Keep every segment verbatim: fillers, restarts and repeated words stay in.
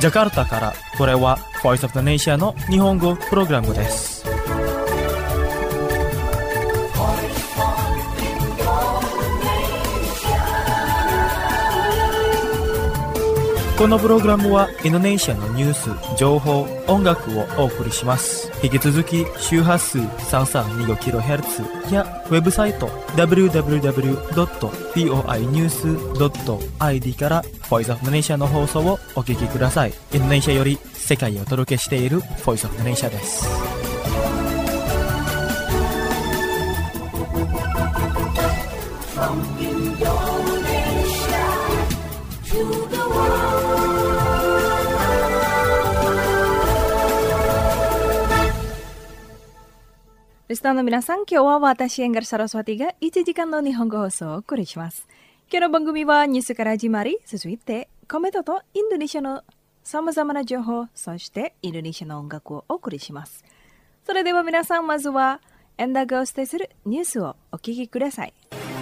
ジャカルタからこれは Voice of the Nation の日本語プログラムです。このプログラムはインドネシアのニュース、情報、音楽をお送りします。引き続き周波数 さんさんにごキロヘルツ やウェブサイト ダブリューダブリューダブリュードットボイニュースドットアイディー から Voice of the Nation の放送をお聞きください。インドネシアより世界をお届けしている Voice of the Nation です。 リスナーの皆さん、今日は私エンガルサラスワティがいちじかんの日本語放送をお送りします。今日の番組はニュースから始まり、続いてコメントとインドネシアのさまざまな情報、そしてインドネシアの音楽をお送りします。それでは皆さん、まずはエンダーがお伝えするニュースをお聞きください。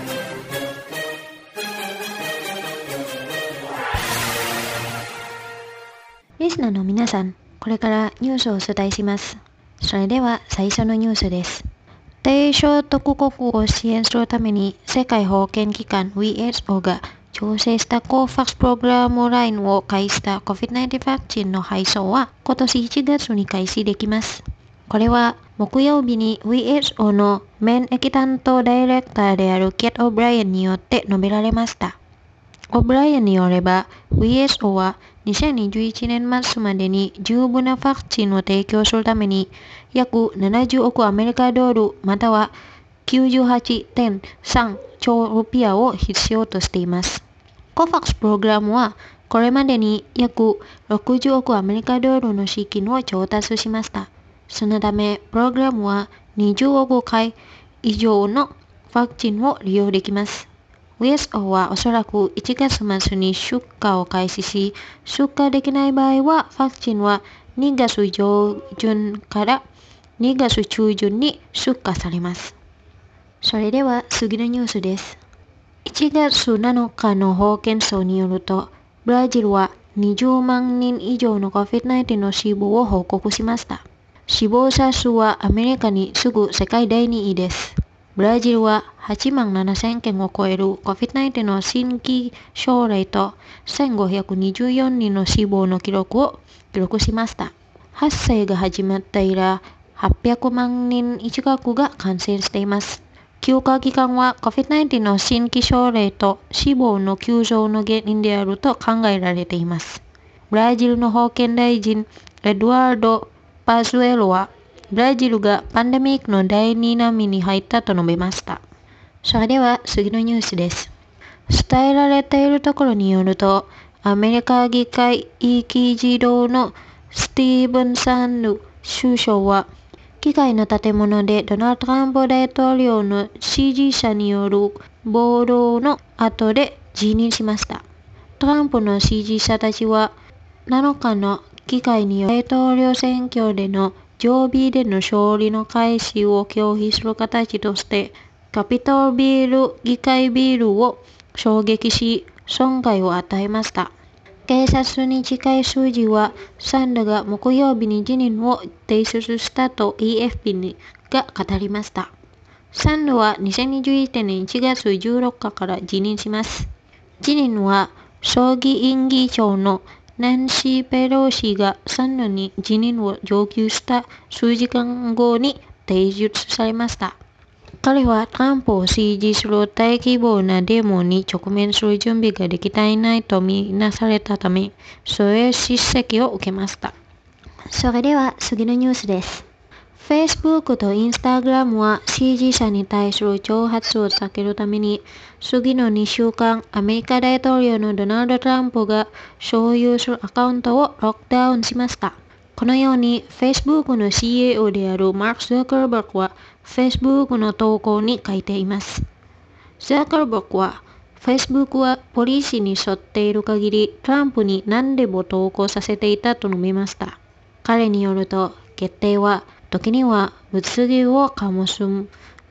リスナーの皆さん、これからニュースをお伝えします。それでは最初のニュースです。低所得国を支援するために世界保健機関 ダブリューエイチオー が調整したコーファックスプログラムラインを介した コビッドナインティーン ワクチンの配送は今年いちがつに開始できます。これは木曜日に ダブリューエイチオー の免疫担当ダイレクターであるケット・オブライアンによって述べられました。オブライアンによれば ダブリューエイチオー はにせんにじゅういちねん末までに十分なワクチンを提供するために約ななじゅうおくアメリカドルまたは きゅうじゅうはちてんさんちょうルピアを必要としています。コファックスプログラムはこれまでに約ろくじゅうおくアメリカドルの資金を調達しました。そのためプログラムはにじゅうおくかい以上のワクチンを利用できます。ダブリューエイチオー はおそらくいちがつ末に出荷を開始し、出荷できない場合はワクチンはにがつ上旬からにがつ中旬に出荷されます。それでは次のニュースです。いちがつなのかの保健省によると、ブラジルはにじゅうまんにん以上の コビッドナインティーン の死亡を報告しました。死亡者数はアメリカに次ぐ世界だいにいです。ブラジルははちまんななせんけんを超える コビッドナインティーン の新規症例とせんごひゃくにじゅうよにんの死亡の記録を記録しました。発生が始まって以来、はっぴゃくまんにん近くが感染しています。休暇期間は コビッドナインティーン の新規症例と死亡の急増の原因であると考えられています。ブラジルの保健大臣エドワード・パズエロは、ブラジルがパンデミックの第二波に入ったと述べました。それでは次のニュースです。伝えられているところによると、アメリカ議会議事堂のスティーブン・サンド首相は、議会の建物でドナルド・トランプ大統領の支持者による暴動の後で辞任しました。トランプの支持者たちはなのかの議会による大統領選挙でのジョー・ビデンの勝利の開始を拒否する形として、カピトルビル議会ビルを衝撃し、損害を与えました。警察に近い数字は、サンドが木曜日に辞任を提出したと イーエフピー が語りました。サンドはにせんにじゅういちねんいちがつじゅうろっかから辞任します。辞任は、衆議院議長のナンシー・ペロシがサンドに辞任を要求した数時間後に提出されました。彼はトランプを支持する大規模なデモに直面する準備ができていないとみなされたため、そういう叱責を受けました。それでは次のニュースです。Facebook と Instagram は支持者に対する挑発を避けるために、次のにしゅうかん、アメリカ大統領のドナルド・トランプが所有するアカウントをロックダウンしました。このように Facebook の シーイーオー であるマーク・ザッカーバーグは Facebook の投稿に書いています。ザッカーバーグは Facebook はポリシーに沿っている限りトランプに何でも投稿させていたと述べました。彼によると決定は時には物議を醸す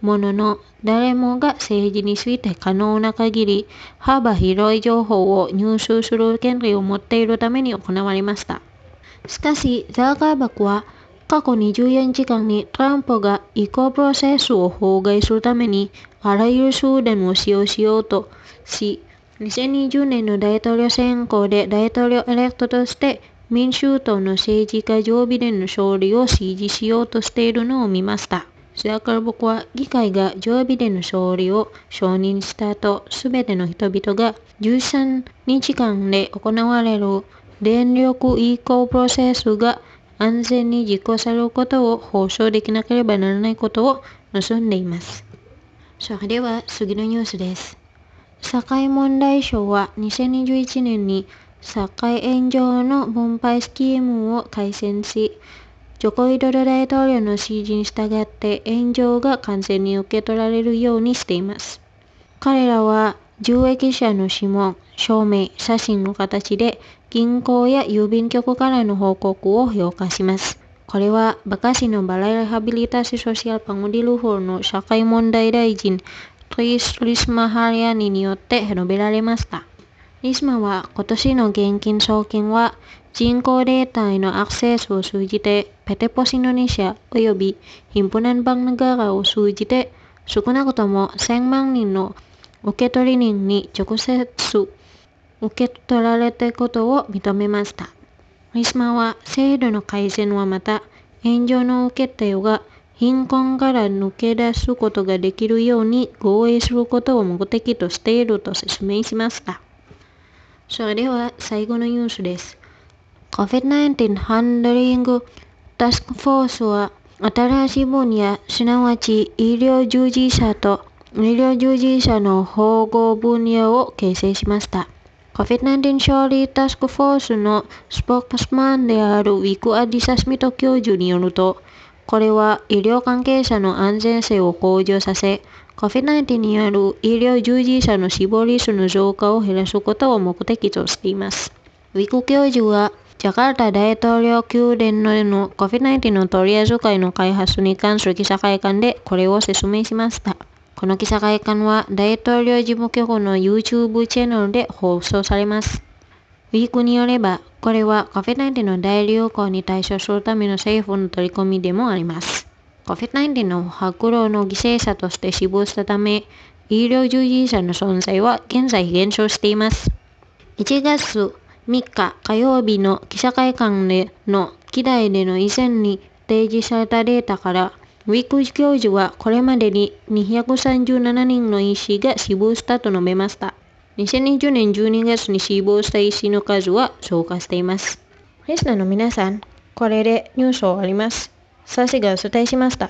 ものの、誰もが政治について可能な限り幅広い情報を入手する権利を持っているために行われました。しかし、ザーカーバーグは過去にじゅうよじかんにトランプが移行プロセスを妨害するためにあらゆる手段を使用しようとし、にせんにじゅうねんの大統領選挙で大統領エレクトとして民主党の政治家ジョー・ビデンの勝利を支持しようとしているのを見ました。ザーカーバーグは議会がジョー・ビデンの勝利を承認した後、すべての人々がじゅうさんにちかんで行われる電力移行プロセスが安全に実行されることを保証できなければならないことを望んでいます。それでは次のニュースです。社会問題省はにせんにじゅういちねんに社会援助の分配スキームを改善し、ジョコ・ウィドド大統領の指示に従って援助が完全に受け取られるようにしています。彼らは受益者の指紋、証明、写真の形で銀行や郵便局からの報告を評価します。これはバカシのバラエハビリタシソシアルパングディルフォーの社会問題大臣トリス・リスマ・ハリアニによって述べられました。リスマは今年の現金送金は人口データへのアクセスを通じてペテポスインドネシアおよびヒンプナンバンナガラを通じて少なくともせんまんにんの受取人に直接受け取られたことを認めました。リスマは制度の改善はまた援助の受け手が貧困から抜け出すことができるように合意することを目的としていると説明しました。それでは最後のニュースです。コビッドナインティーン ハンドリングタスクフォースは新しい分野、すなわち医療従事者と医療従事者の保護分野を形成しました。コビッドナインティーン 勝利タスクフォースのスポークスマンであるウィク・アディサスミト教授によると、これは医療関係者の安全性を向上させ、コビッドナインティーン による医療従事者の死亡リスクの増加を減らすことを目的としています。ウィク教授は、ジャカルタ大統領宮殿の コビッドナインティーン の取り扱いの開発に関する記者会見でこれを説明しました。この記者会見は大統領事務局の YouTube チャンネルで放送されます。ウィークによれば、これは コビッドナインティーン の大流行に対処するための政府の取り組みでもあります。コビッドナインティーン の白老の犠牲者として死亡したため、医療従事者の存在は現在減少しています。いちがつみっか火曜日の記者会見での議題での以前に提示されたデータから、ウィーク教授はこれまでににひゃくさんじゅうななにんの医師が死亡したと述べました。にせんにじゅうねんじゅうにがつに死亡した医師の数は増加しています。リスナーの皆さん、これでニュースを終わります。サシがお伝えしました。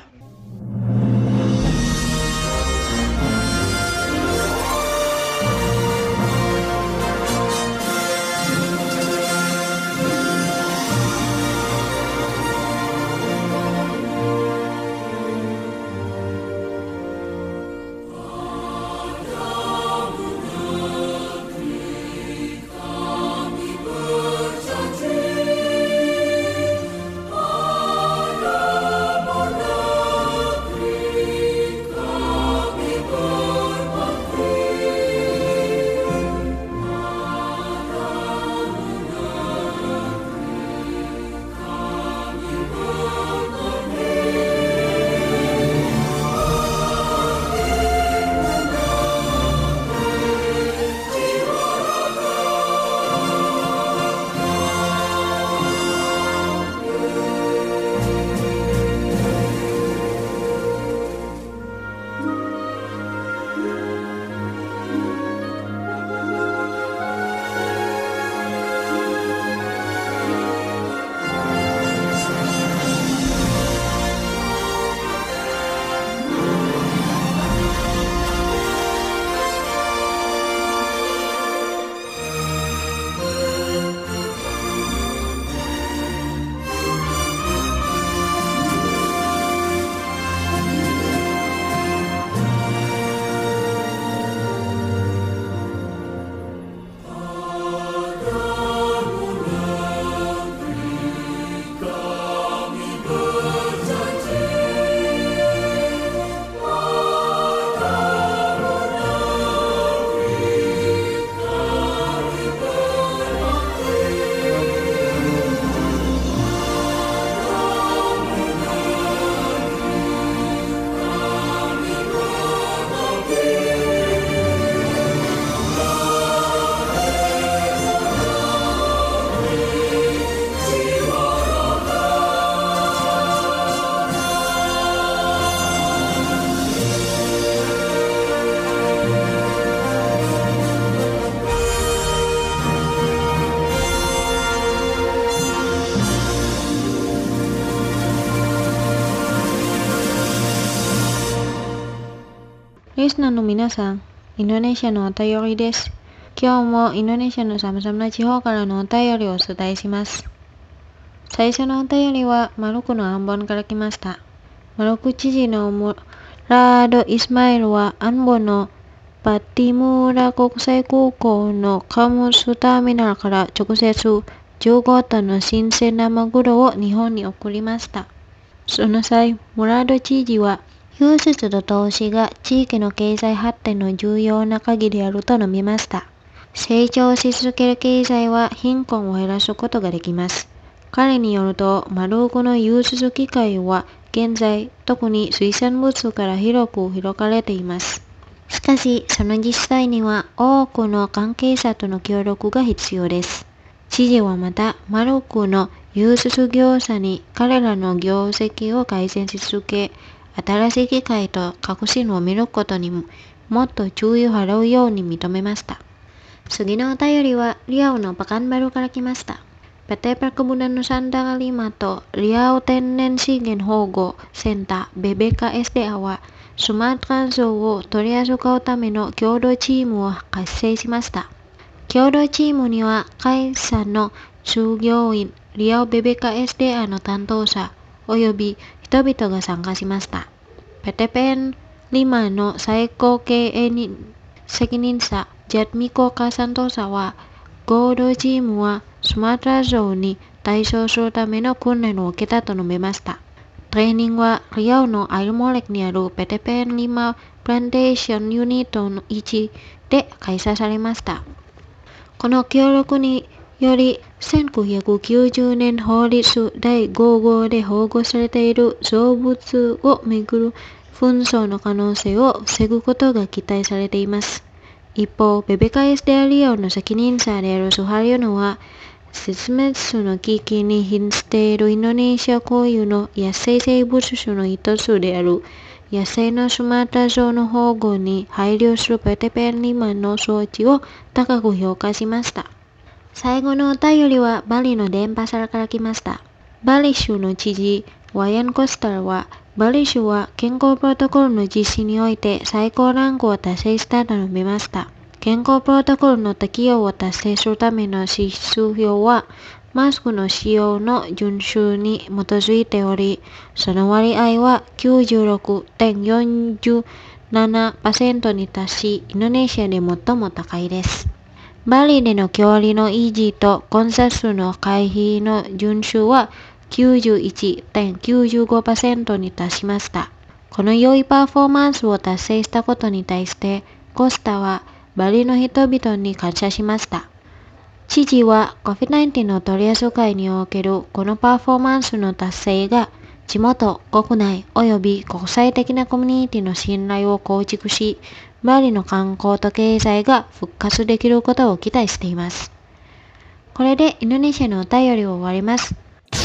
リスナーの皆さん、インドネシアのお便りです。今日もインドネシアの様々な地方からのお便りをお伝えします。最初のお便りはマルクのアンボンから来ました。マルク知事のムラード・イスマイルはアンボンのパティムーラ国際空港の貨物ターミナルから直接じゅうごトンの新鮮なマグロを日本に送りました。その際、ムラード知事は輸出と投資が地域の経済発展の重要な鍵であると述べました。成長し続ける経済は貧困を減らすことができます。彼によると、マルクの輸出機会は現在、特に水産物から広く広がれています。しかし、その実際には多くの関係者との協力が必要です。知事はまた、マルクの輸出業者に彼らの業績を改善し続け、新しい機会と革新を見ることにももっと注意を払うように認めました。次のお便りはリアオのパカンバルから来ました。ピーティーPerkebunan Nusantara limaとリアオ天然資源保護センター ビービーケーエスディー はスマトラゾウを取り扱うための共同チームを結成しました。共同チームには会社の従業員、リアオ ビービーケーエスディー の担当者および人々が参加しました。ピーティーピーエヌリマの最高経営責任者ジャッミコカサントサは合同チームはスマトラゾウに対処するための訓練を受けたと述べました。トレーニングはリアオのアイルモレクにあるピーティーピーエヌリマプランテーションユニットのいちで開催されました。この協力によりせんきゅうひゃくきゅうじゅうねん法律だいご号で保護されている動物をめぐる紛争の可能性を防ぐことが期待されています。一方、ビービーケーエスディー リアオの責任者であるスハリオノは、絶滅の危機に瀕しているインドネシア固有の野生生物種の一つである野生のスマトラゾウの保護に配慮するピーティーピーエヌリマの装置を高く評価しました。最後のお便りはバリの電波サから来ました。バリ州の知事、ワヤン・コスタルは、バリ州は健康プロトコルの実施において最高ランクを達成したと述べました。健康プロトコルの適用を達成するための指数表は、マスクの使用の遵守に基づいており、その割合は きゅうじゅうろくてんよんななパーセント に達し、インドネシアで最も高いです。バリでの距離の維持とコンサスの回避の遵守は きゅうじゅういちてんきゅうじゅうごパーセント に達しました。この良いパフォーマンスを達成したことに対して、コスタはバリの人々に感謝しました。知事は コビッドナインティーン の取り扱いにおけるこのパフォーマンスの達成が地元、国内及び国際的なコミュニティの信頼を構築し、バリの観光と経済が復活できることを期待しています。これでインドネシアのお便りを終わります。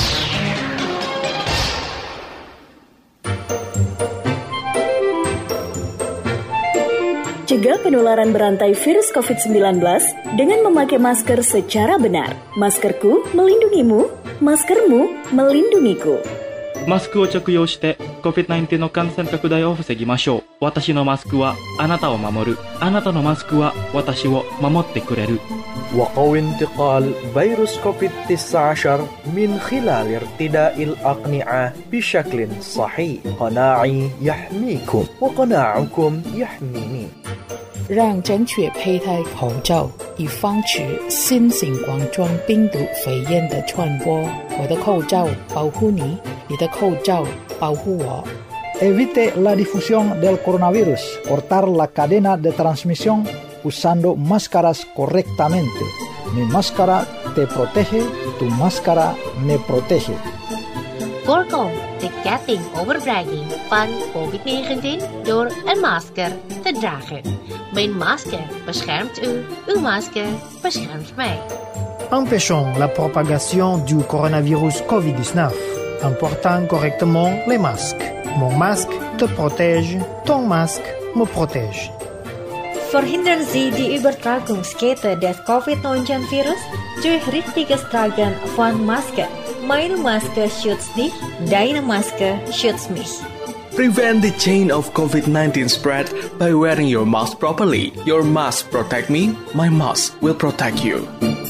Cegah penularan berantai virus covid sembilan belas dengan memakai masker secara benar. Maskerku melindungimu, maskermu melindungiku. マスクを着用して コビッドナインティーン の感染拡大を防ぎましょう。私のマスクはあなたを守る。あなたのマスクは私を守ってくれる。 وقوي انتقال فيروس كوفيد تسعة عشر من خلال ارتداء الأقنعة بشكل صحيح. قناعي يحميكم وقناعكم يحميني. 让正确佩戴口罩，以防止新型冠状病毒肺炎的传播。我的口罩保护你，你的口罩保护我。 Evite la difusión del coronavirus. Cortar la cadena de transmisión usando máscaras correctamente. Mi máscara te protege, tu máscara me protege. Voorkom de ketting overbrenging van covid negentien door een masker te dragen. Mijn masker beschermt u, uw masker beschermt mij. Empêchons la propagation du coronavirus covid dix-neuf en portant correctement les masques. Mon masque te protège, ton masque me protège. Verhindern Sie die Übertragungskette des covid neunzehn Virus durch richtiges Tragen von Masken. Meine Maske schützt dich, deine Maske schützt mich. Prevent the chain of covid nineteen spread by wearing your mask properly. Your mask protect me, my mask will protect you.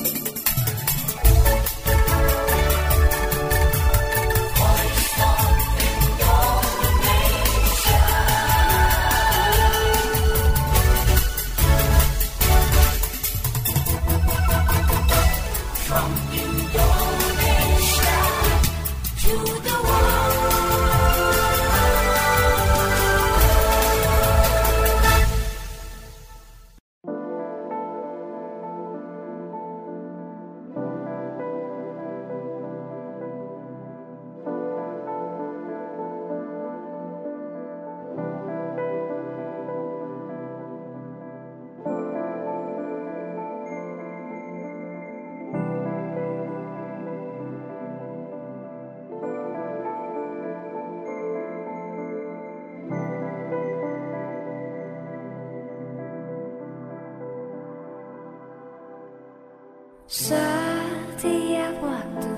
Setiap waktu,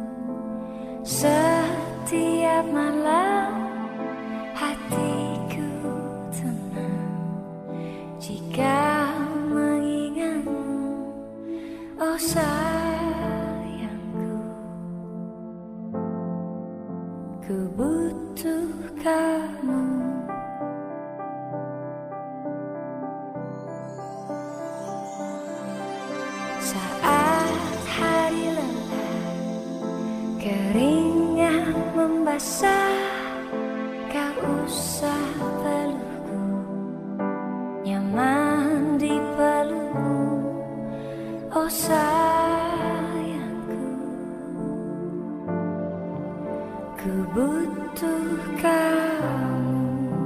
setiap malam, hatiku tenang jika mengingatmu, oh sayangku. Ku butuh kamu. Keringat membasah, kau usah pelukku, nyaman di pelukmu, oh sayangku. Ku butuh kamu.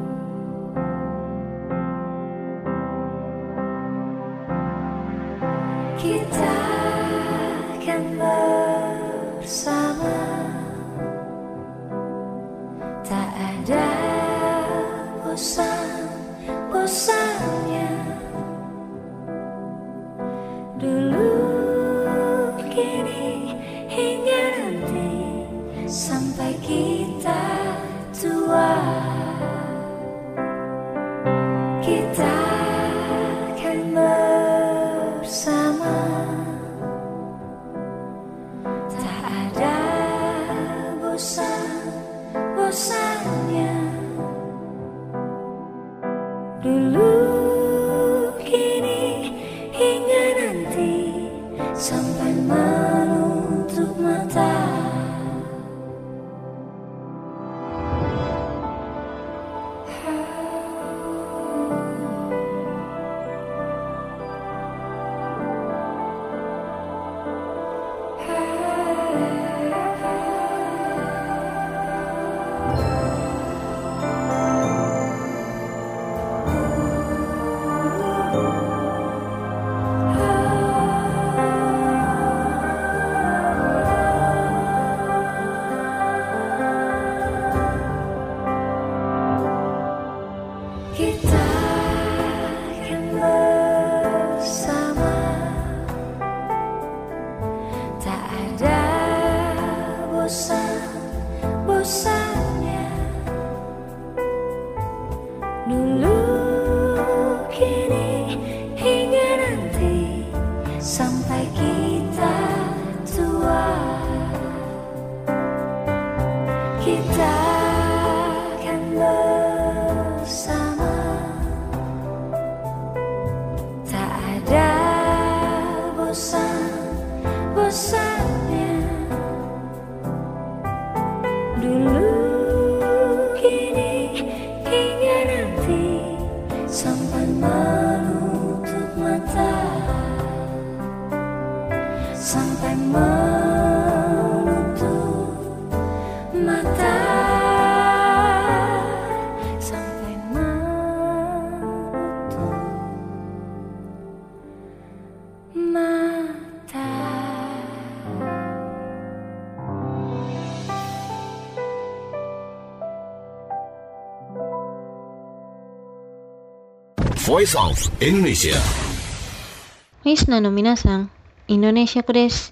Kita akan bersama, tak ada bosan-bosannya. Dulu, kini, hingga nanti, sampai kita tua. Kita akan bersama, tak ada bosan-bosannya. Dulu, kini, hingga nanti, sampai menutup mata. Kita akan bersama, tak ada bosan-bosannya. Dulu, kini, hingga nanti, sampai kita tua. Kita akan bersama, tak ada bosan-bosannya. Dulu, kini, hingga nanti, sampai menutup mata. Sampai menutup mata. Sampai menutup mata. Voice of Indonesia. リスナーの皆さん、インドネシア語です。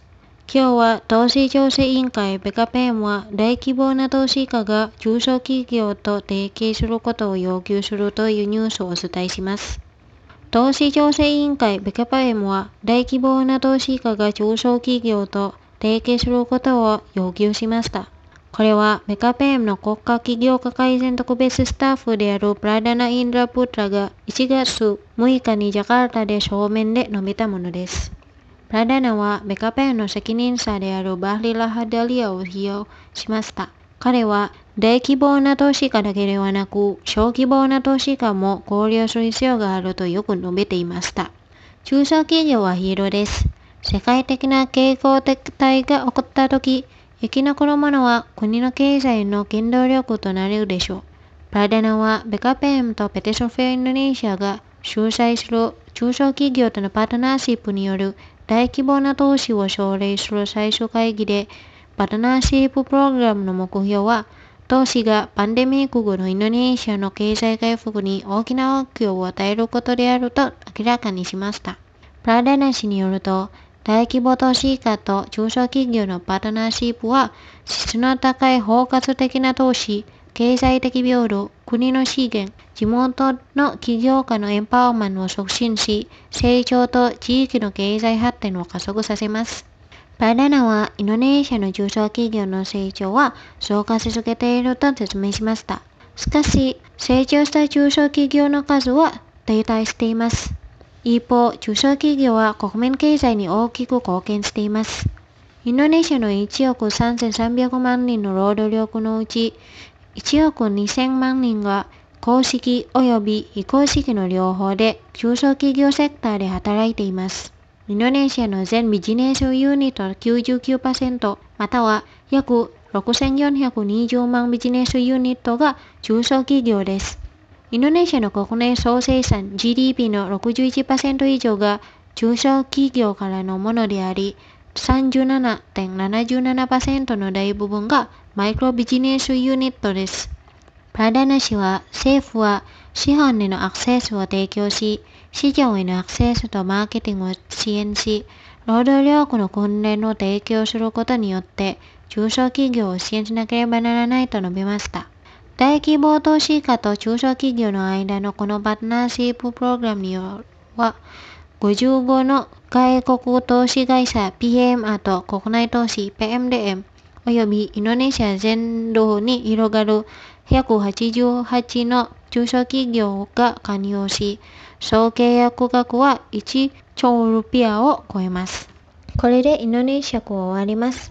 今日は投資調整委員会ベカペンは大規模な投資家が中小企業と提携することを要求するというニュースをお伝えします。投資調整委員会ベカペンは大規模な投資家が中小企業と提携することを要求しました。これはベカペンの国家起業家改善特別スタッフであるプラダナ・インドラ・プトラがいちがつむいかにジャカルタで書面で述べたものです。プラダナはベカペンの責任者であるバーリラ・ハダリアを起用しました。彼は大規模な投資家だけではなく、小規模な投資家も考慮する必要があるとよく述べていました。中小企業はヒーローです。世界的な景気撤退が起こったとき、生き残る者は国の経済の原動力となるでしょう。プラダナはベカペンとペテソフェインドネシアが主催する中小企業とのパートナーシップによる大規模な投資を奨励する最終会議で、パートナーシッププログラムの目標は、投資がパンデミック後のインドネシアの経済回復に大きな影響を与えることであると明らかにしました。プラダナ氏によると、大規模投資家と中小企業のパートナーシップは、質の高い包括的な投資、経済的平等、国の資源、地元の起業家のエンパワーメントを促進し、成長と地域の経済発展を加速させます。プラダナはインドネシアの中小企業の成長は増加し続けていると説明しました。しかし、成長した中小企業の数は停滞しています。一方、中小企業は国民経済に大きく貢献しています。インドネシアのいちおくさんぜんさんびゃくまんにんの労働力のうち、いちおくにせんまんにんが公式及び非公式の両方で中小企業セクターで働いています。インドネシアの全ビジネスユニットの きゅうじゅうきゅうパーセント、または約ろくせんよんひゃくにじゅうまんビジネスユニットが中小企業です。インドネシアの国内総生産 ジーディーピー の ろくじゅういちパーセント 以上が中小企業からのものであり、さんじゅうななてんななじゅうななパーセント の大部分がマイクロビジネスユニットです。プラダナ氏は、政府は資本へのアクセスを提供し、市場へのアクセスとマーケティングを支援し、労働力の訓練を提供することによって、中小企業を支援しなければならないと述べました。大規模投資家と中小企業の間のこのパートナーシッププログラムには、ごじゅうごの外国投資会社 ピーエムアール と国内投資 ピーエムディーエム、およびインドネシア全土に広がるひゃくはちじゅうはちの中小企業が加入し、総契約額はいちちょうルピアを超えます。これでインドネシア語は終わります。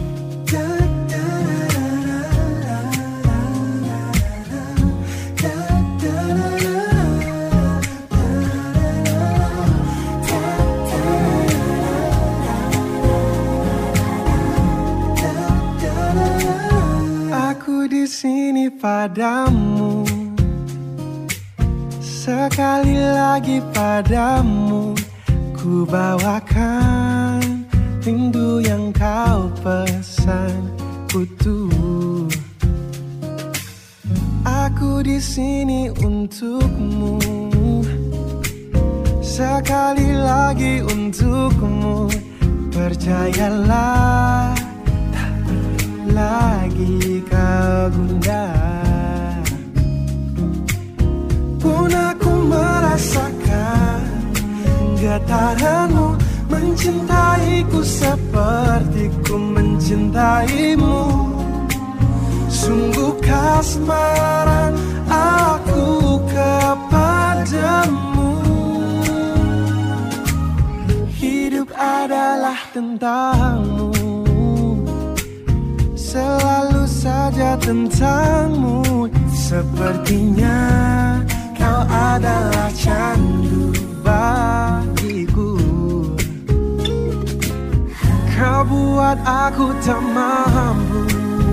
Di sini padamu, sekali lagi padamu, ku bawakan rindu yang kau pesan utuh. Aku di sini untukmu, sekali lagi untukmu, percayalah. Lagi kau gundah, pun aku merasakan getaranmu mencintaiku seperti ku mencintaimu. Sungguh kasmaran aku kepadamu. Hidup adalah tentangmu, selalu saja tentangmu. Sepertinya kau adalah candu bagiku. Kau buat aku tak mampu,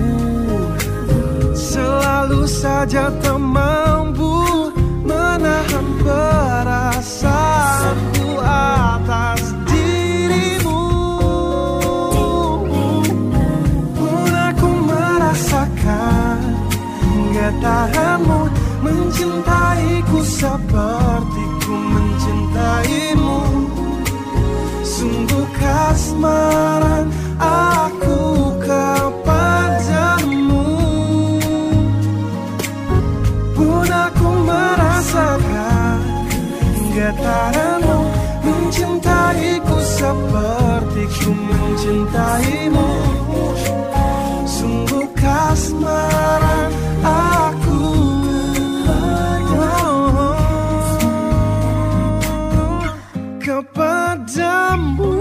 selalu saja tak mampu menahan perasaanku atas dirimu. Getaranmu mencintaiku seperti ku mencintaimu. Sungguh kasmaran getaranmu mencintaiku seperti ku mencintaimu. Sungguh kasmaran aku kepadamu.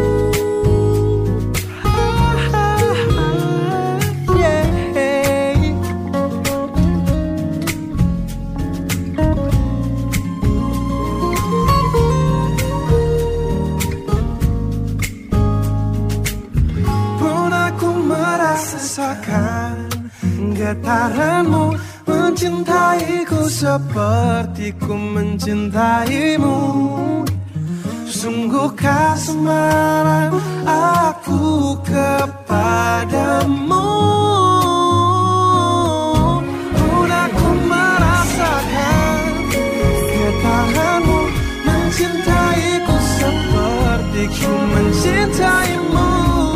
Rasakan getaranmu mencintaiku seperti ku mencintaimu. Sungguh kasmaran aku kepadamu. Pun aku merasakan getaranmu mencintaiku seperti ku mencintaimu.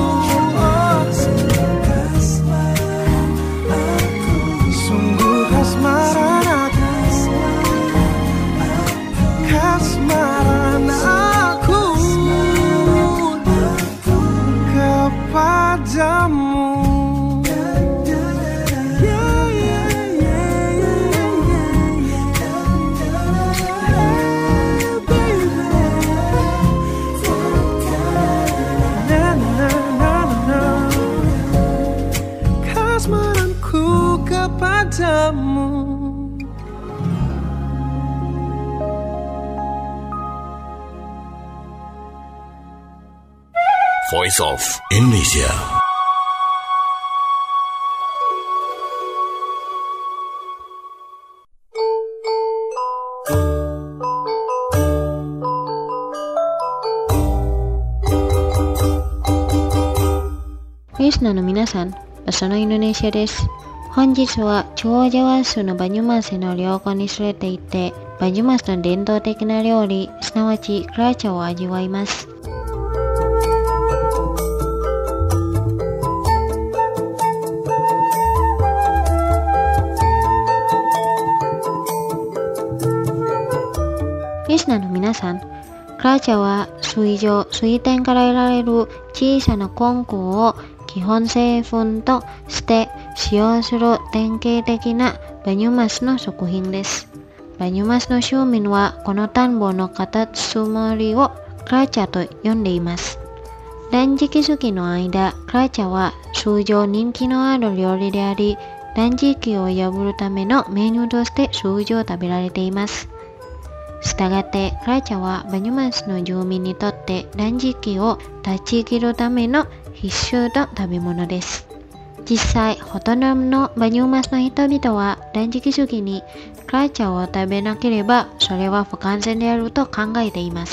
Kasmaran aku kepadamu. Kasmaranku kepadamu. Voice of Indonesia. Listenerの皆さん、場所のインドネシアです。本日は長者ワースのバニュマスの良好に連れて行って、バニュマスの伝統的な料理、すなわちクラーチャを味わいます。リスナーの皆さん、クラーチャは水上、水田から得られる小さなコンクを基本成分として使用する典型的なバニュマスの食品です。バニュマスの州民はこの田んぼのカタツムリをクラーチャと呼んでいます。断食月の間、クラーチャは通常人気のある料理であり、断食を破るためのメニューとして通常食べられています。したがって、クラーチャはバニュマスの住民にとって断食を断ち切るための必須の食べ物です。実際、ほとんどのバニュマスの人々は断食月にクラーチャを食べなければそれは不完全であると考えています。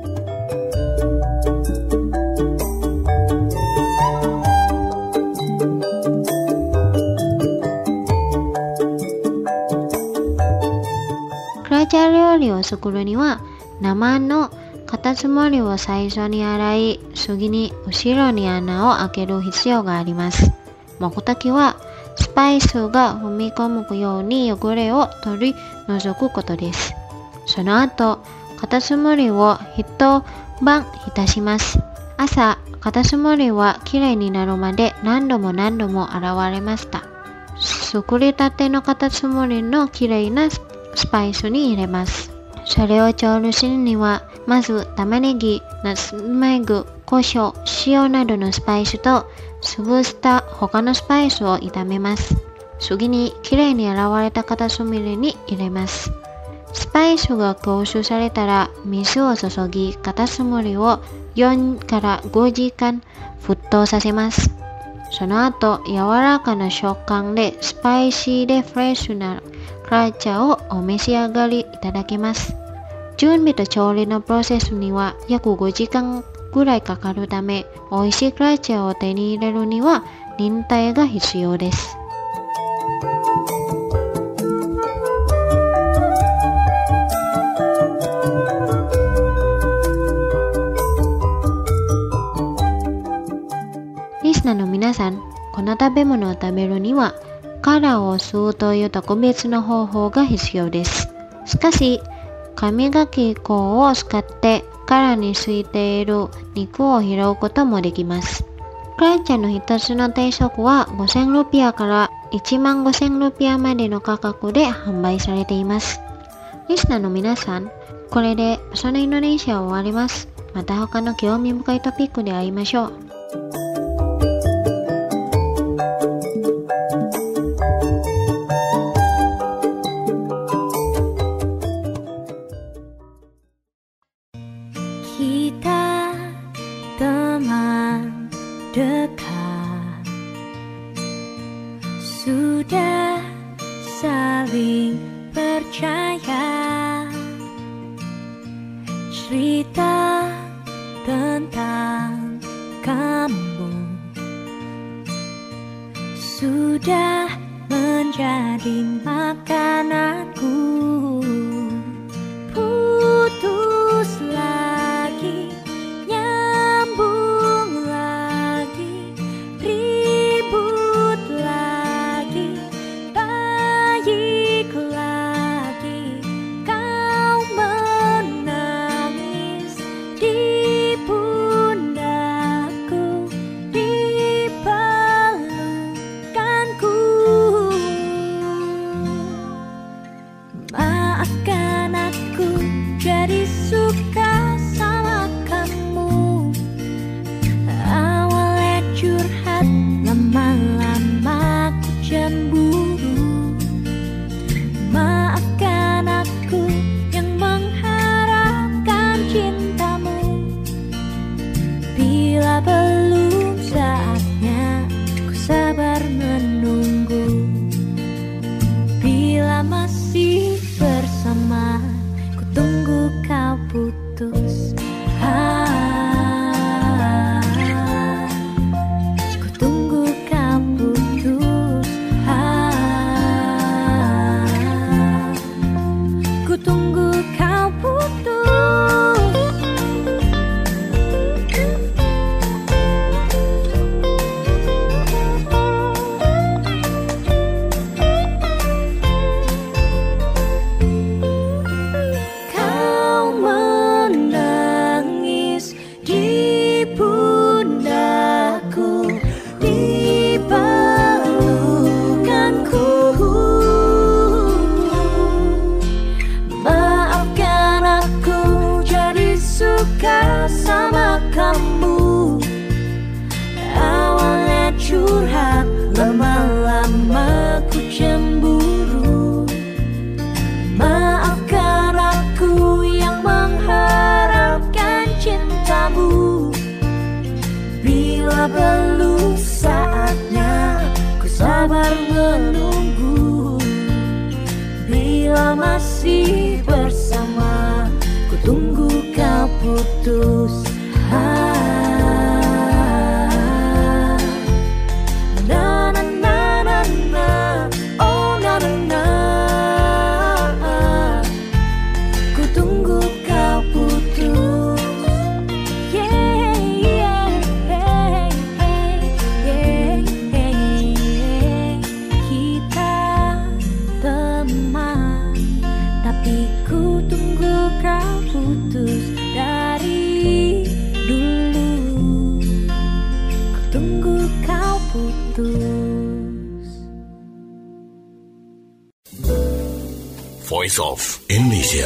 クラーチャ料理を作るには生のカタツムリを最初に洗い、次に後ろに穴を開ける必要があります。目的はスパイスが踏み込むように汚れを取り除くことです。その後、カタツムリを一晩浸します。朝、カタツムリはきれいになるまで何度も何度も洗われました。作りたてのカタツムリのきれいなスパイスに入れます。それを調理するには、まず玉ねぎ、ナツメグ、胡椒、塩などのスパイスと潰した他のスパイスを炒めます。次にきれいに洗われたカタツムリに入れます。スパイスが凝縮されたら水を注ぎ、カタツムリをよんからごじかん沸騰させます。その後、柔らかな食感でスパイシーでフレッシュなクラーチャをお召し上がりいただけます。準備と調理のプロセスには約ごじかんぐらいかかるため、美味しいクラーチャを手に入れるには忍耐が必要です。リスナーの皆さん、この食べ物を食べるには殻を吸うという特別な方法が必要です。しかし、 歯磨き粉を使って殻についている肉を拾うこともできます。クライちゃんの一つの定食はごせんルピアからいちまんごせんルピアまでの価格で販売されています。リスナーの皆さん、これでそのインドネシアを終わります。また他の興味深いトピックで会いましょう。 Kita teman dekat, sudah saling percaya, cerita tentang kamu sudah menjadi makananku. Putus lagi, nyambung lagi, ribut lagi, baik lagi. Kau menangis di pundakku, di pelukanku. Maafkan aku jadi suka sama kamu. Awalnya curhat, lama-lama ku cemburu. Maafkan aku yang mengharapkan cintamu. Bila belum saatnya, ku sabar menunggu. Bila masih bersama, ku tunggu kau putus. Ah, ku tunggu kau putus. Ah, ku tunggu kau putus. Kau menangis di pundakku, di pelukanku. Maafkan aku jadi suka sama kamu. Awalnya curhat, lama-lama ku cemburu. Maafkan aku yang mengharapkan cintamu. Bila belum saatnya, ku sabar menunggu. Bila masih bersama, ku tunggu kau putus. Ah, na na na na na, oh na na na. Ku tunggu kau putus. Yeah, yeah, yeah, yeah, yeah. Kita teman, tapi ku tunggu kau putus dari dulu. Ku tunggu kau putus. Voice of Indonesia.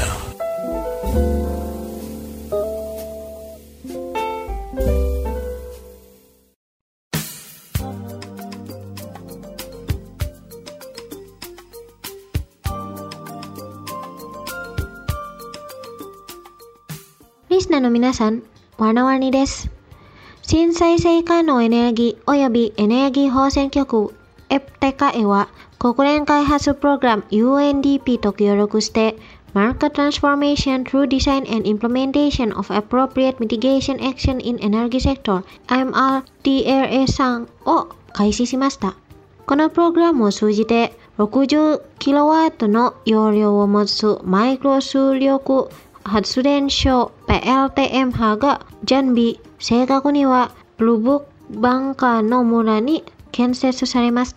Listenerの皆さん、わなわにです。新再生可能エネルギー及びエネルギー放線局 エプテカエ は国連開発プログラム ユーエヌディーピー と協力して Market Transformation through Design and Implementation of Appropriate Mitigation Action in Energy Sector エムアールティーエルエースリー を開始しました。このプログラムを通じて ろくじゅうキロワット の容量を持つマイクロ出力発電所 ピーエルティーエム 波が準備、正確にはルブクバンカの村に建設されました。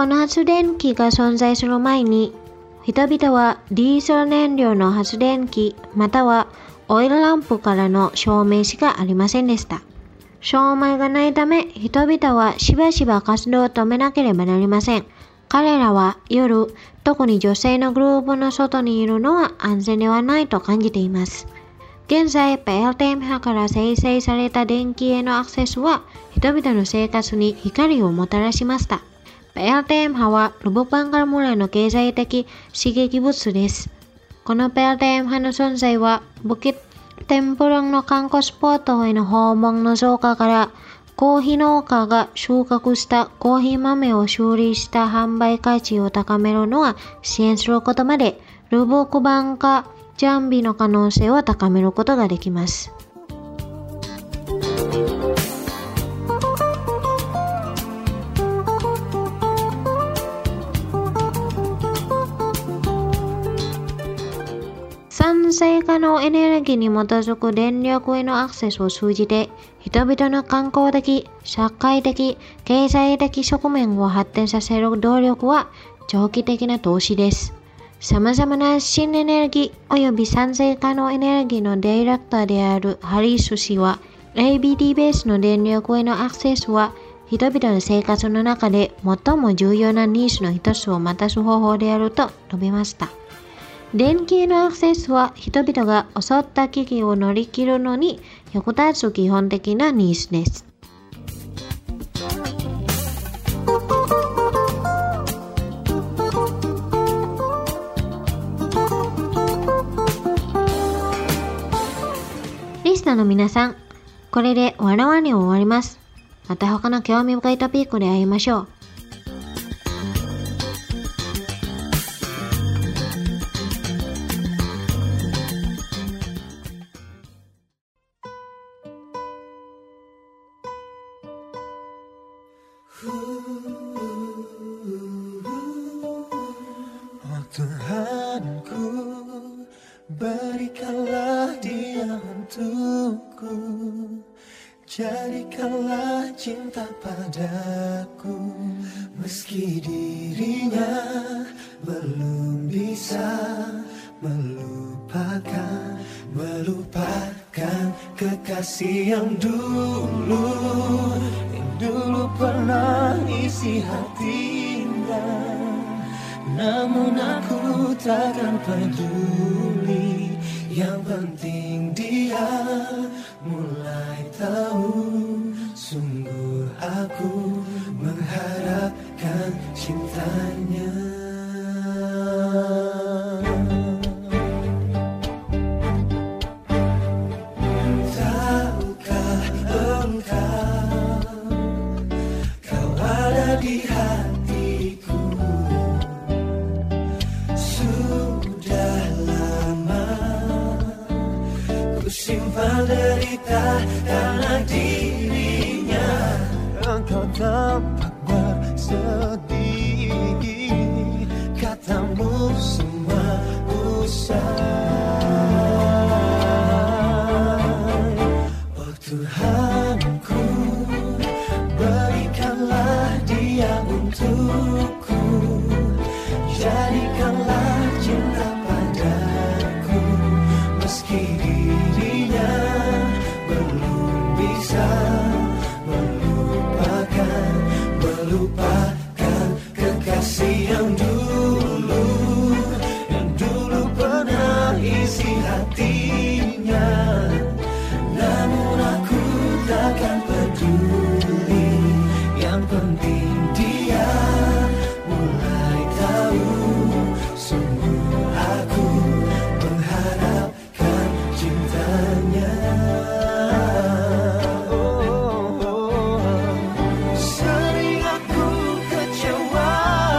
この発電機が存在する前に、人々はディーゼル燃料の発電機またはオイルランプからの照明しかありませんでした。照明がないため、人々はしばしば活動を止めなければなりません。彼らは夜、特に女性のグループの外にいるのは安全ではないと感じています。現在、ペエルティーエム 波から生成された電気へのアクセスは、人々の生活に光をもたらしました。ペエルティーエム 波はルブパンガル村の経済的刺激物です。このペエルティーエム 波の存在は、ブキッテンプルンの観光スポットへの訪問の増加から、コーヒー農家が収穫したコーヒー豆を修理した販売価値を高めるのは支援することまで、ルブクバン化準備の可能性を高めることができます。再生可能エネルギーに基づく電力へのアクセスを通じて、人々の観光的、社会的、経済的側面を発展させる動力は長期的な投資です。様々な新エネルギー及び再生可能エネルギーのディレクターであるハリス氏は、エービーティー ベースの電力へのアクセスは、人々の生活の中で最も重要なニーズの一つを満たす方法であると述べました。電気へのアクセスは人々が襲った危機を乗り切るのに役立つ基本的なニーズです。リスナーの皆さん、これでわらわに終わります。また他の興味深いトピックで会いましょう。 Tuhanku, berikanlah dia untukku, jadikanlah cinta padaku, meski dirinya belum bisa melupakan, melupakan kekasih yang dulu, yang dulu pernah isi hatinya. Namun aku takkan peduli, yang penting dia mulai tahu, sungguh aku mengharapkan cintanya. Tahukah engkau, kau ada di hatiku, sudah lama ku simpan derita karena dirinya. Engkau tampak bersedih, katamu semua usai. Oh Tuhanku, berikanlah dia untukku, jadikanlah cinta padaku, meski dirinya belum bisa melupakan, melupakan kekasih yang dulu, yang dulu pernah isi hatinya. Namun aku takkan peduli, yang penting dia mulai tahu, sungguh aku mengharapkan cintanya. Oh, oh, oh. Sering aku kecewa,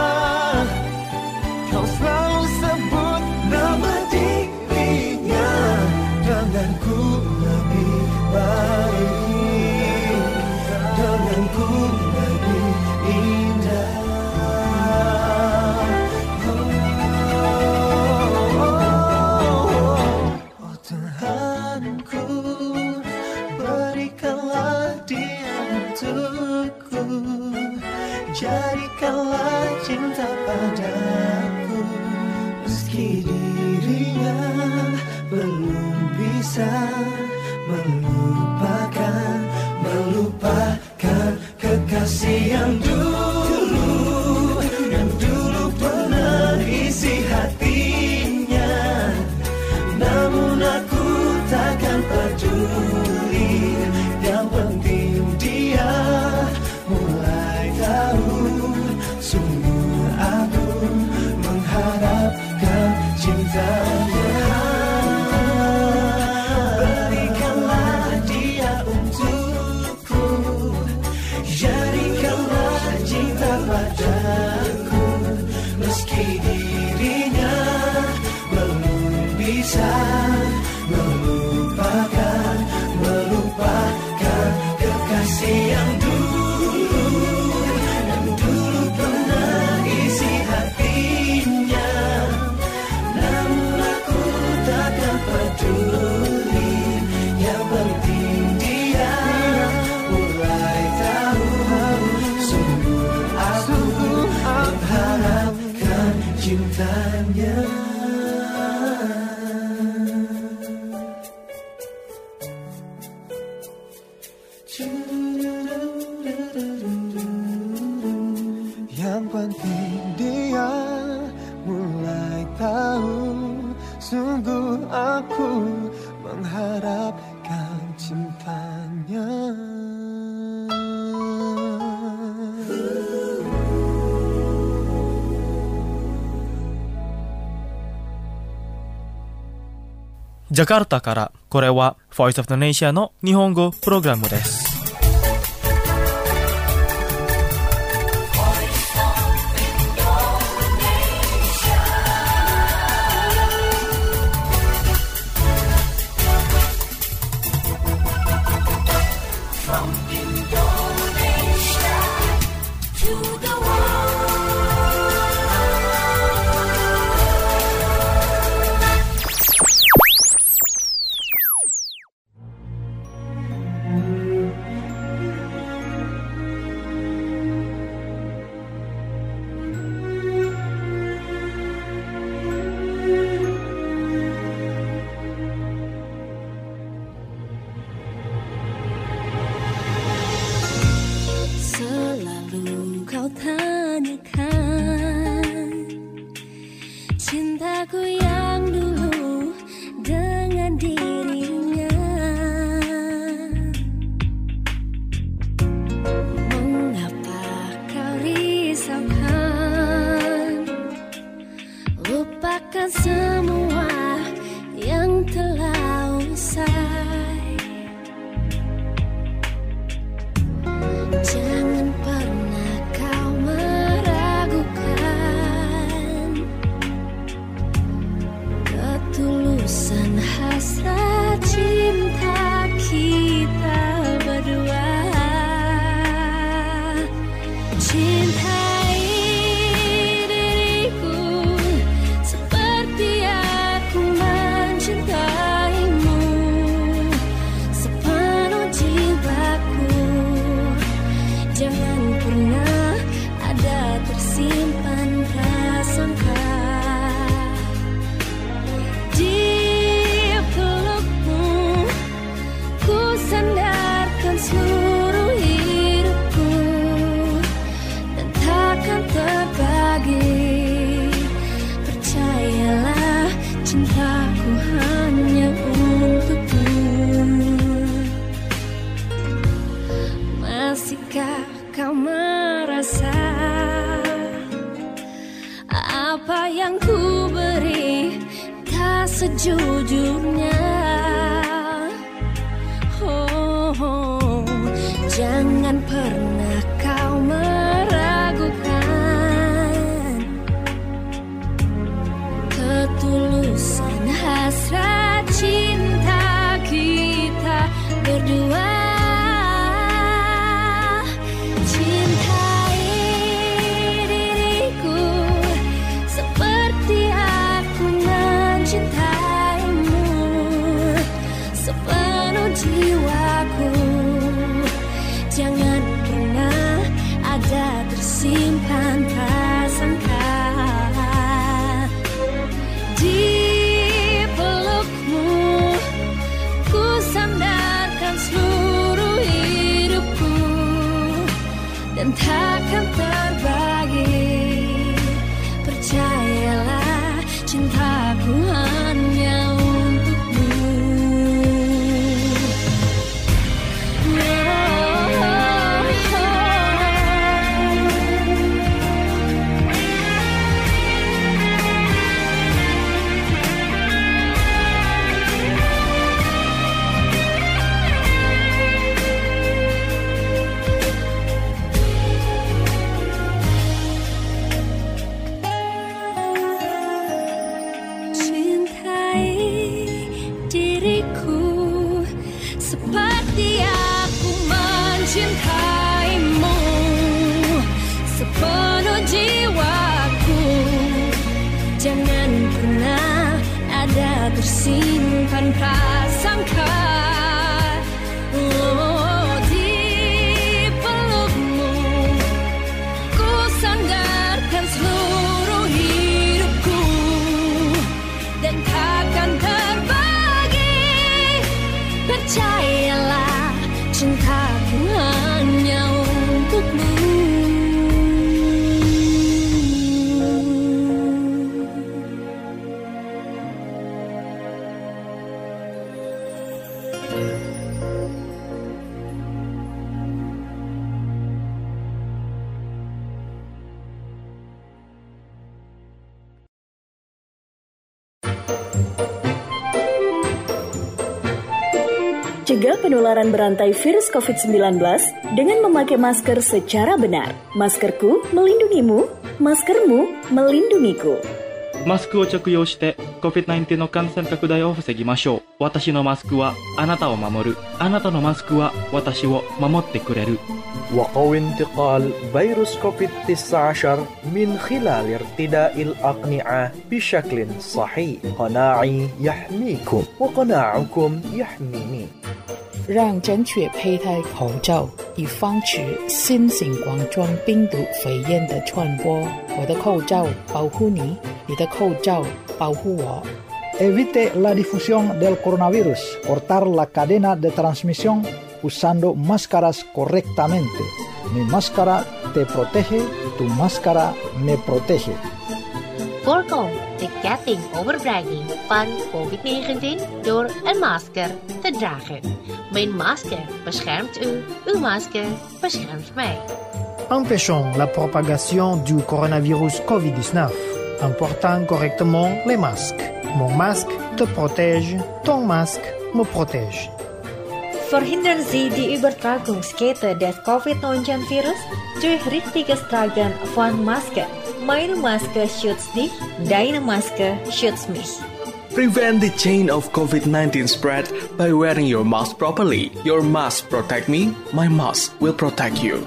kau selalu sebut nama dirinya, denganku lebih baik, denganku lebih indah. Tuhanku, berikanlah dia untukku, jadikanlah bisa padaku, meski dirinya belum bisa melupakan, melupakan kekasih yang dulu, yang dulu pernah isi hatinya. Namun aku takkan peduli, yang penting dia mulai tahu. Sungguh aku mengharapkan cintanya. Berikanlah dia untukku, jadikanlah cinta padaku, meski dirinya belum bisa melupakan, melupakan kekasih yang dulu, yang dulu pernah isi hatinya. Namun aku takkan peduli, yang penting dia mulai tahu. Sungguh aku mengharapkan cintanya. Yang penting dia mulai tahu. Sungguh aku mengharapkan cintanya. Jakarta からこれは Voice of Indonesia の日本語プログラムです。 Sejujurnya, oh, oh, jangan pernah kau meragukan ketulusan hasrat cinta kita berdua. Cintai diriku seperti aku mencintaimu sepenuh jiwaku. Jangan pernah ada tersimpan prasangka Berdasarkan seluruh hidupku dan takkan terbagi. Percayalah, cintaku hanya untukmu. Mencintaimu sepenuh jiwaku, jangan pernah ada tersimpan prasangka. Oh, di pelukmu ku sandarkan seluruh hidupku dan takkan terbagi. Percayalah, cintaku hanya untukmu. Cegah penularan berantai virus covid sembilan belas dengan memakai masker secara benar. Maskerku melindungimu, maskermu melindungiku. マスクを着用して コビッドナインティーン の感染拡大を防ぎましょう。私のマスクはあなたを守る。あなたのマスクは私を守ってくれる。 وقوي انتقال فيروس كوفيد تسعة عشر من خلال ارتداء الأقنعة بشكل صحيح. قناعي يحميكم وقناعكم يحميني. 让正确佩戴口罩，以防止新型冠状病毒肺炎的传播。我的口罩保护你，你的口罩保护我。 Evite la difusión del coronavirus. Cortar la cadena de transmisión usando máscaras correctamente. Mi máscara te protege, tu máscara me protege. Voorkom de ketting overbrenging van covid negentien door een masker te dragen. Mijn masker beschermt u, uw masker beschermt mij. Empêchons la propagation du coronavirus covid dix-neuf en portant correctement les masques. Mon masque te protège, ton masque me protège. Verhindern Sie die Übertragungskette des covid neunzehn Virus durch richtiges Tragen von Maske. Meine Maske schützt dich, deine Maske schützt mich. Prevent the chain of covid nineteen spread by wearing your mask properly. Your mask protect me, my mask will protect you.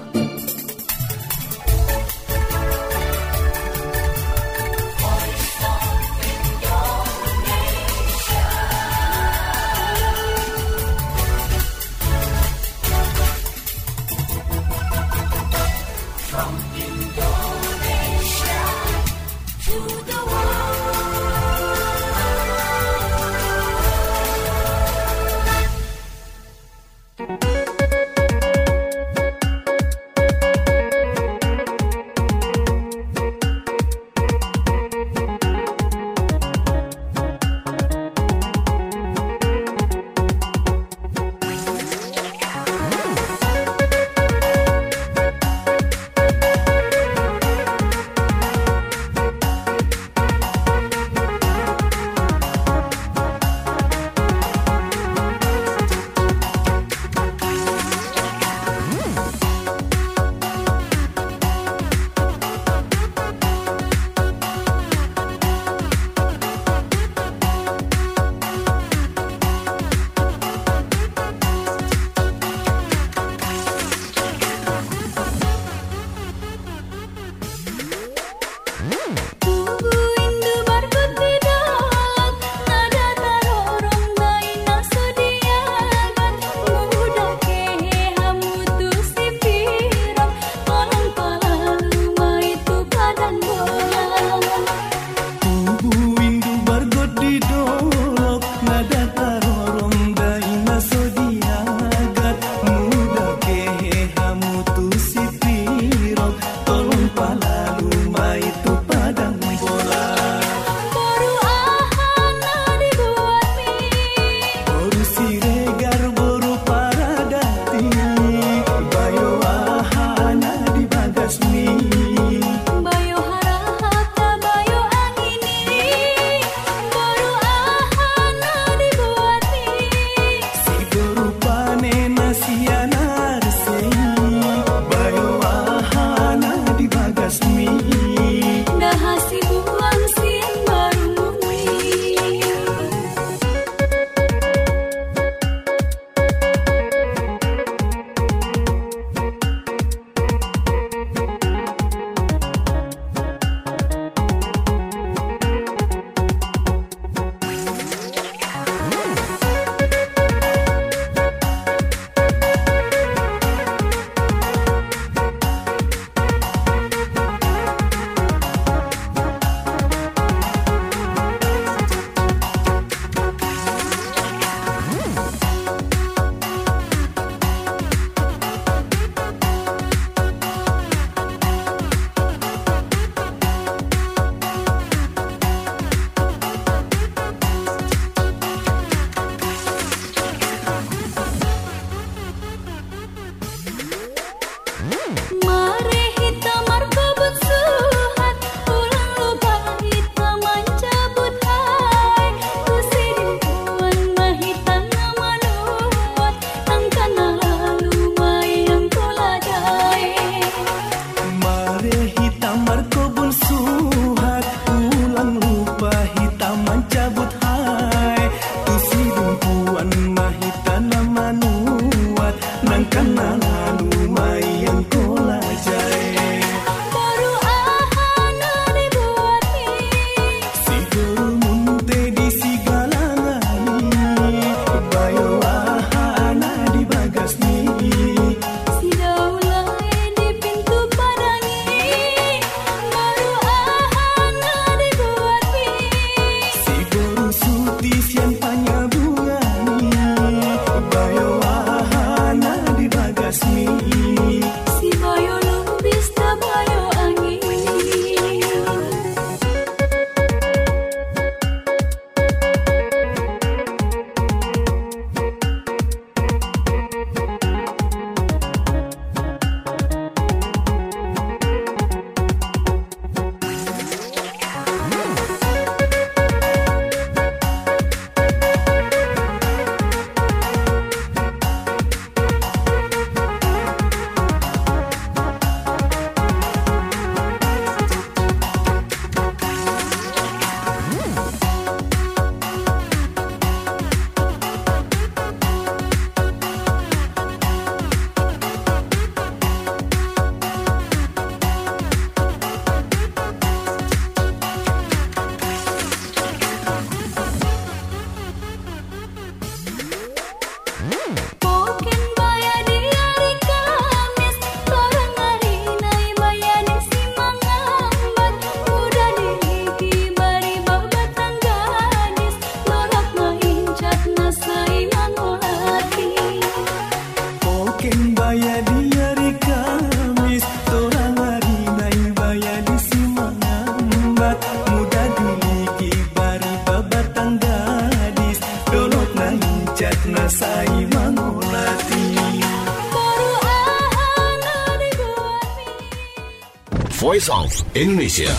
Voice of Indonesia.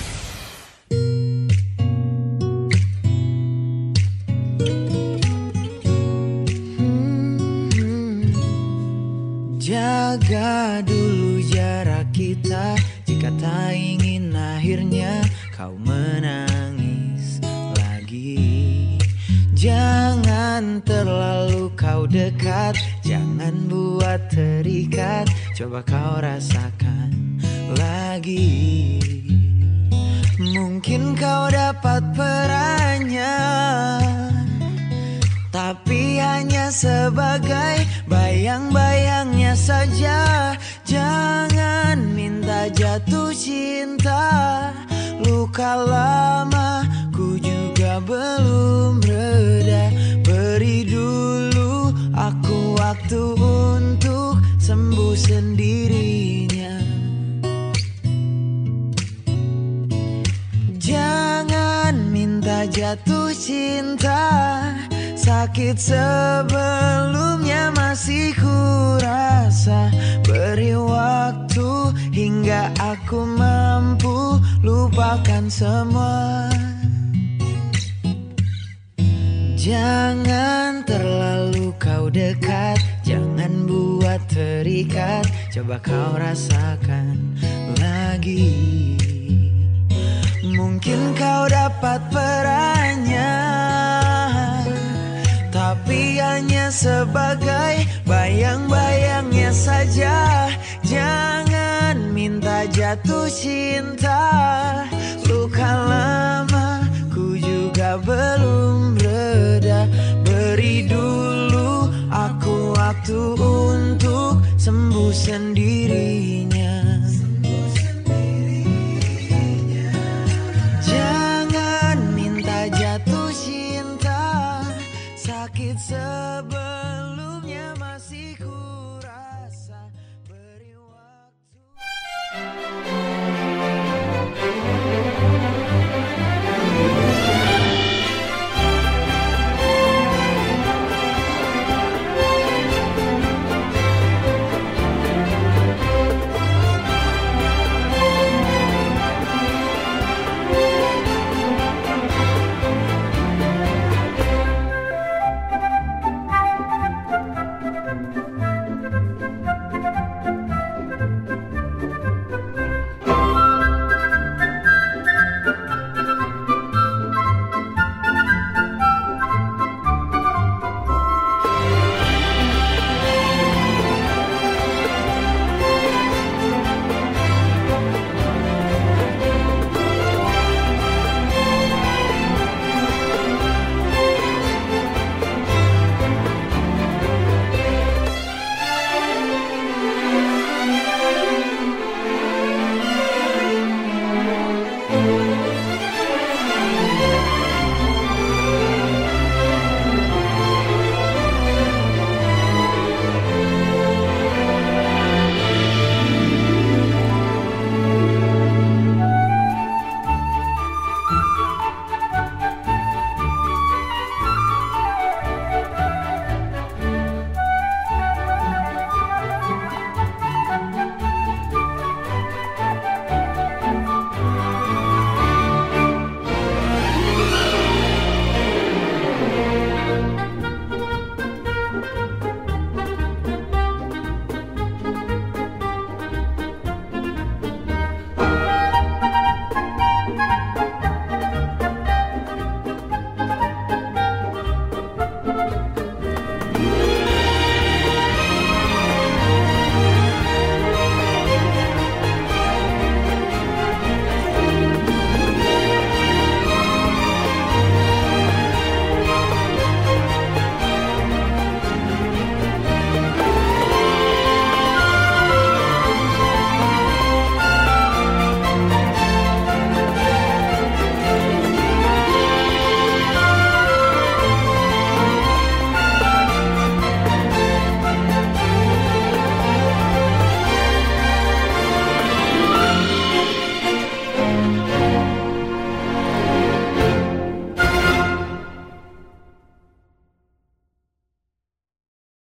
Jaga dulu jarak kita jika tak ingin akhirnya kau menangis lagi. Jangan terlalu kau dekat, jangan buat terikat, coba kau rasakan lagi. Mungkin kau dapat perannya, tapi hanya sebagai bayang-bayangnya saja. Jangan minta jatuh cinta, luka lama ku juga belum reda. Beri dulu aku waktu untuk sembuh sendirinya. Jangan minta jatuh cinta, sakit sebelumnya masih kurasa. Beri waktu hingga aku mampu lupakan semua. Jangan terlalu kau dekat, jangan buat terikat, coba kau rasakan lagi. Mungkin kau dapat perannya, tapi hanya sebagai bayang-bayangnya saja. Jangan minta jatuh cinta, luka lama ku juga belum reda. Beri dulu aku waktu untuk sembuh sendiri.